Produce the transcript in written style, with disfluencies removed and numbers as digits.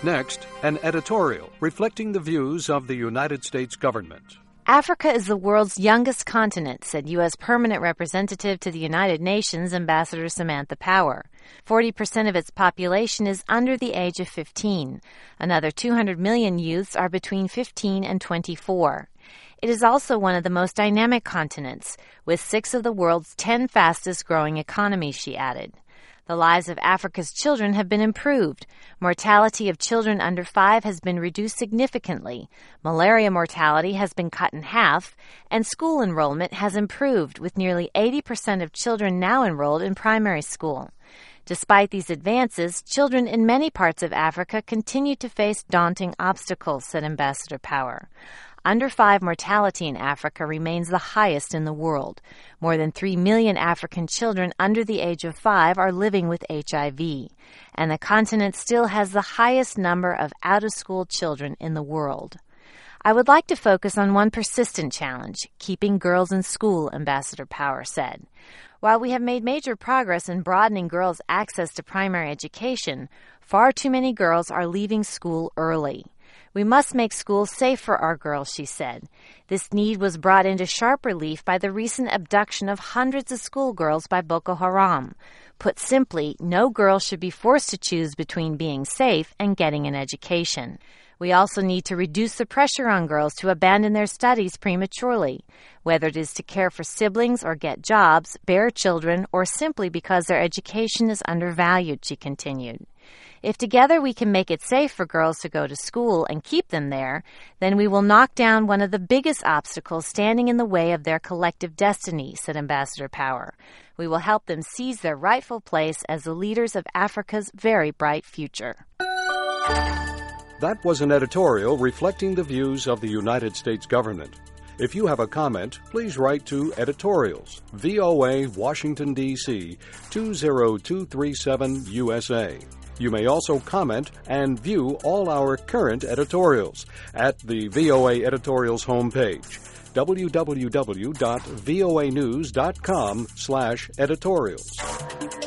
Next, an editorial reflecting the views of the United States government. Africa is the world's youngest continent, said U.S. Permanent Representative to the United Nations, Ambassador Samantha Power. 40% of its population is under the age of 15. Another 200 million youths are between 15 and 24. It is also one of the most dynamic continents, with 6 of the world's 10 fastest-growing economies, she added. The lives of Africa's children have been improved. Mortality of children under 5 has been reduced significantly. Malaria mortality has been cut in half, and school enrollment has improved, with nearly 80% of children now enrolled in primary school. Despite these advances, children in many parts of Africa continue to face daunting obstacles, said Ambassador Power. Under 5 mortality in Africa remains the highest in the world. More than 3 million African children under the age of 5 are living with HIV, and the continent still has the highest number of out-of-school children in the world. I would like to focus on one persistent challenge, keeping girls in school, Ambassador Power said. While we have made major progress in broadening girls' access to primary education, far too many girls are leaving school early. We must make schools safe for our girls, she said. This need was brought into sharp relief by the recent abduction of hundreds of schoolgirls by Boko Haram. Put simply, no girl should be forced to choose between being safe and getting an education. We also need to reduce the pressure on girls to abandon their studies prematurely, whether it is to care for siblings or get jobs, bear children, or simply because their education is undervalued, she continued. If together we can make it safe for girls to go to school and keep them there, then we will knock down one of the biggest obstacles standing in the way of their collective destiny, said Ambassador Power. We will help them seize their rightful place as the leaders of Africa's very bright future. That was an editorial reflecting the views of the United States government. If you have a comment, please write to Editorials, VOA, Washington, D.C., 20237 USA. You may also comment and view all our current editorials at the VOA Editorials homepage, www.voanews.com/editorials.